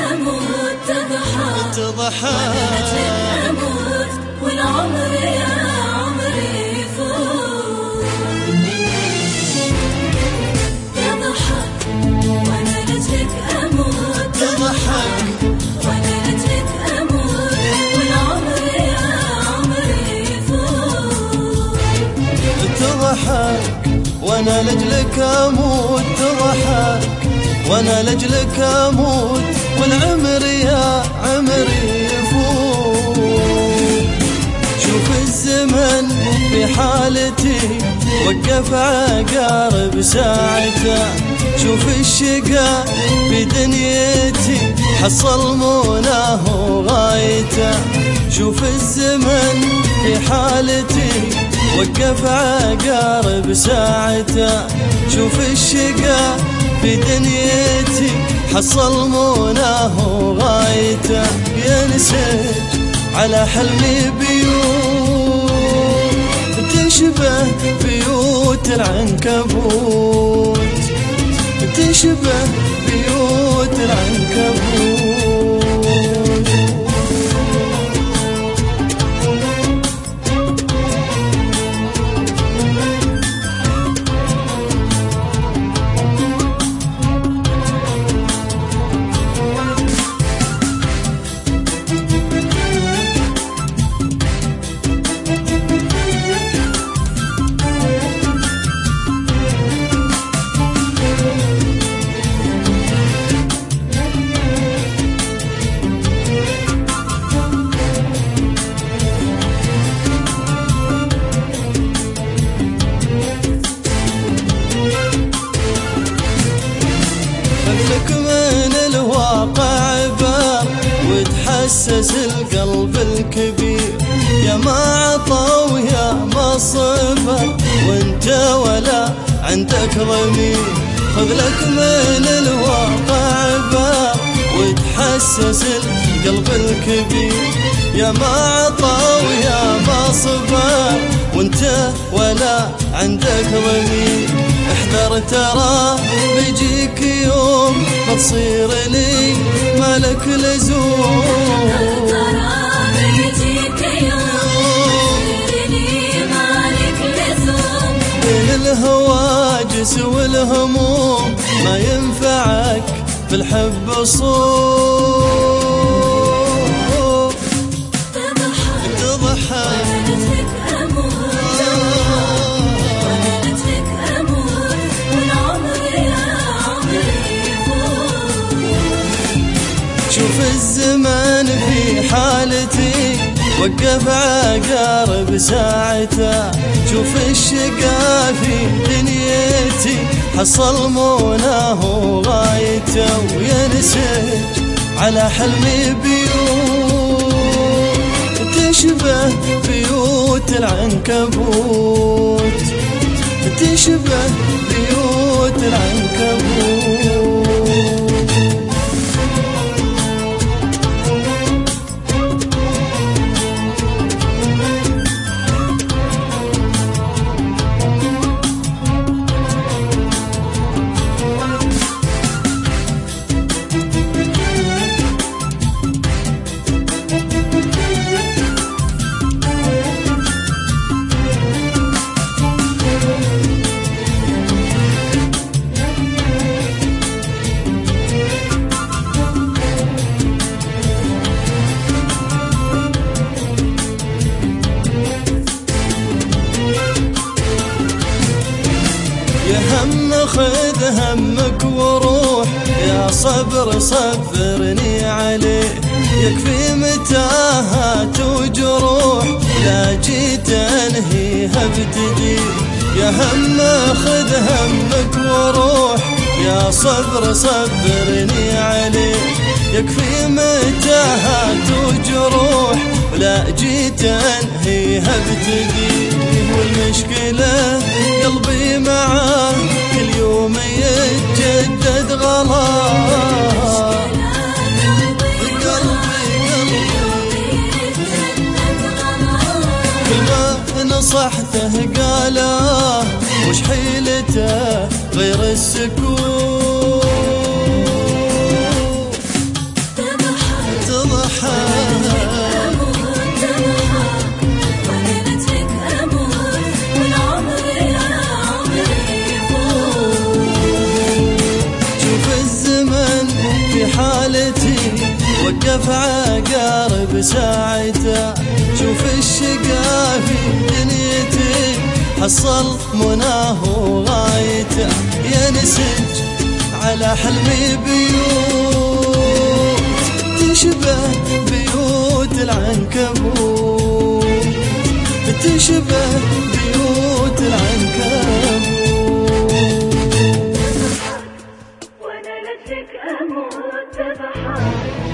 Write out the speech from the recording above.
أموت تضحى وأنا لأجلك أموت والعمر يا عمري يفوت. تضحك وأنا لأجلك أموت تضحك وأنا لأجلك أموت والعمر يا عمري يفوت. تضحك وانا لاجلك اموت تضحك وانا لاجلك اموت والعمر يا عمري يفوت. شوف الزمن في حالتي وقف عقارب ساعته، شوف الشقا في دنيتي حصل مناه وغايته. شوف الزمن في حالتي وقف عقارب ساعته، شوف الشقا في دنيتي حصل مناه وغايته. يا نسيت على حلمي بيوت تشبه بيوت العنكبوت، تشبه بيوت العنكبوت. خذلك من الواقع بار وتحسس القلب الكبير، يا ما عطى ويا ما صبر وانت ولا عندك ضمير. خذلك من الواقع بار وتحسس القلب الكبير، يا ما عطى ويا ما صبر وانت ولا عندك ضمير. احذر ترى بيجيك يوم بتصير لي مالك لزوم، ترى بيجيك يوم بتصير لي مالك لزوم. بين الهواجس والهموم ما ينفعك في الحب صوم. تضحك شوف الزمان في حالتي وقف عقارب ساعته، شوف الشقا في دنيتي حصل مناه وغايته. ويا نسيت على حلمي بيوت تشبه بيوت العنكبوت، تشبه بيوت العنكبوت. يا هم خذ همك وروح، يا صبر صبرني عليه. يكفي متاهات وجروح لا جيت انهيها ابتدي. يا هم خذ همك وروح، يا صبر صبرني عليه. يكفي متاهات وجروح لا جيت انهيها ابتدي. والمشكلة قلبي معاه كل يوم يتجدد غلاه. كل ما نصحته قاله وش حيلته غير السكوت. حالتي وقف عقارب ساعته، شوف الشقا في دنيتي حصل مناه وغايته، يا نسج على حلمي بيوت تشبه بيوت العنكبوت، تشبه بيوت العنكبوت. وانا لجلك اموت بحار